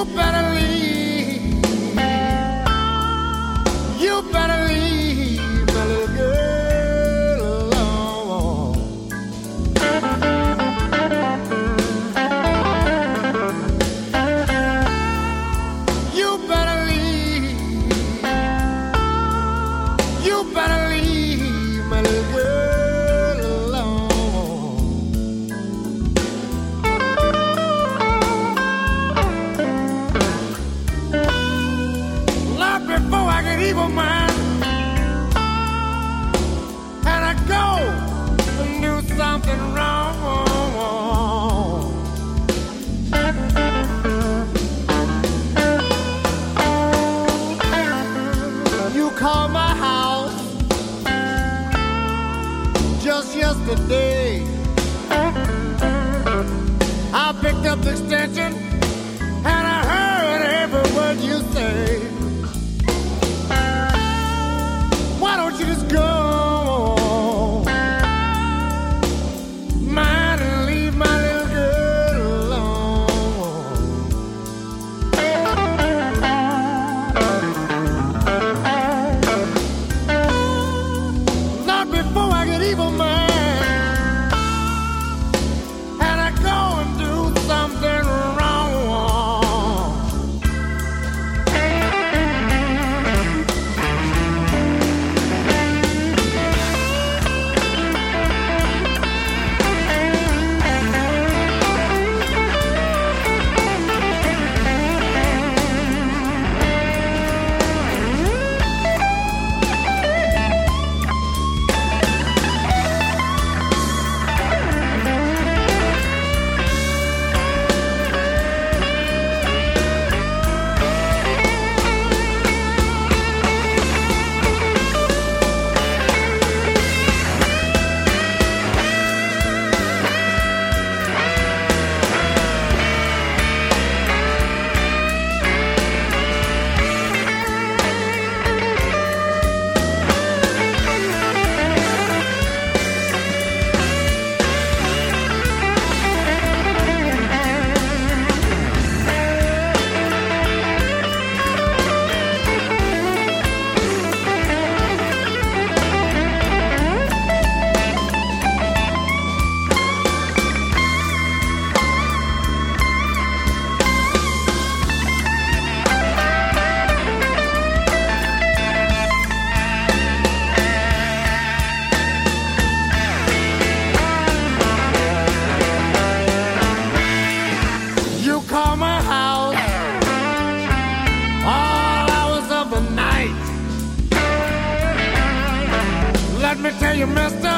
You better leave. You better leave my little girl alone. You better leave. You better leave my little girl alone. Lord, before I get evil mind and I go and do something wrong, you call my house just yesterday. I picked up the extension and I heard every word you say. Why don't you just go mine and leave my little girl alone? Not before I get evil mind and I go and do something wrong. You call my house all hours of the night. Let me tell you, mister,